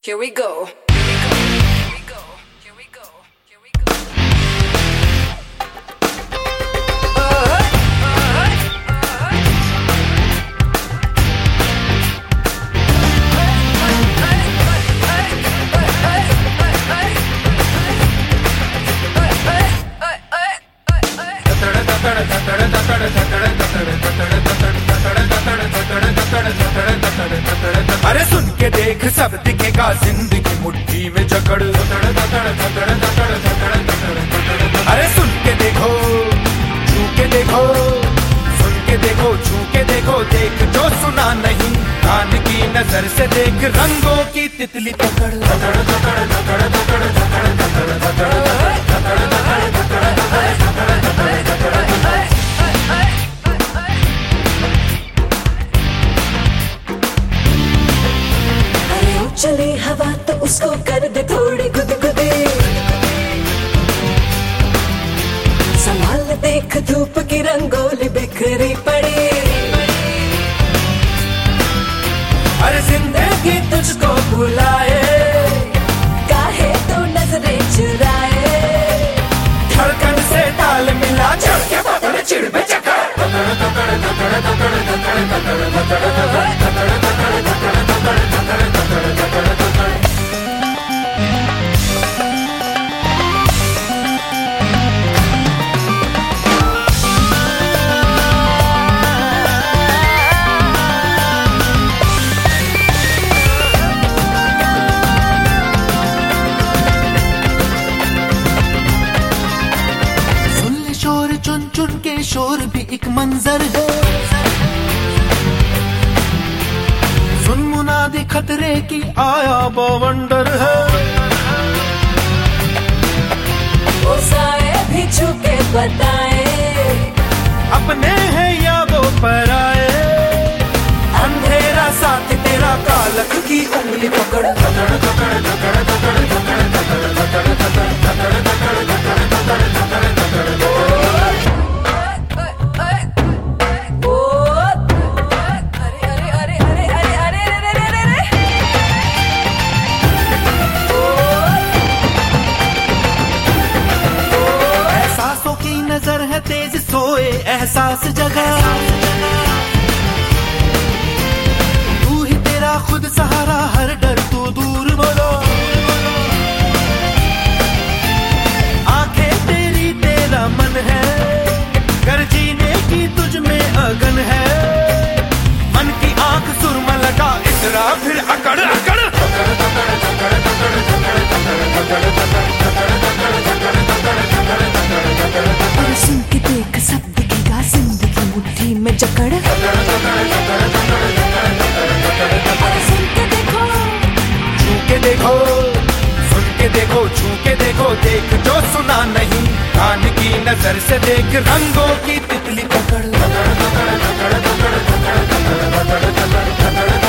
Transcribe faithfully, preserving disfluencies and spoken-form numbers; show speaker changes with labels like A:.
A: Here we go.
B: अरे सुन के देख सब दिखेगा जिंदगी मुट्ठी में जकड़। अरे सुन के देखो छू के देखो, सुन के देखो छू के देखो, देख जो सुना नहीं कान की नजर से देख, रंगों की तितली पकड़।
C: चले हवा तो उसको कर दे थोड़ी गुदगुदी, संभाल देख धूप की रंगोली बिखरी पड़ी।
B: अरे जिंदगी तुझको बुलाए,
C: काहे तो नजरें चुराए,
B: धड़कन से ताल मिला, चढ़ के पकड़ चिड़ पे चकड़।
D: चुन चुन के शोर भी एक मंजर है, सुन मुनादी खतरे की आया बवंडर है।
C: वो साए भी छुपे बताए,
B: अपने हैं या वो पराए, अंधेरा साथ तेरा, कालक की उंगली पकड़।
D: नजर है तेज सोए एहसास जगा, तू ही तेरा खुद सहारा, हर डर तू दूर बोलो। आंखें तेरी तेरा मन है, कर जीने की तुझ में अगन है, मन की आंख सुरमा लगा, इतरा फिर अकड़ अकड़।
C: सुन के देख सब दिखेगा जिंदगी मुट्ठी में जकड़। सुन के देखो
B: छू के देखो, सुन के देखो छू के देखो, देख जो सुना नहीं कान की नजर से देख, रंगों की तितली पकड़।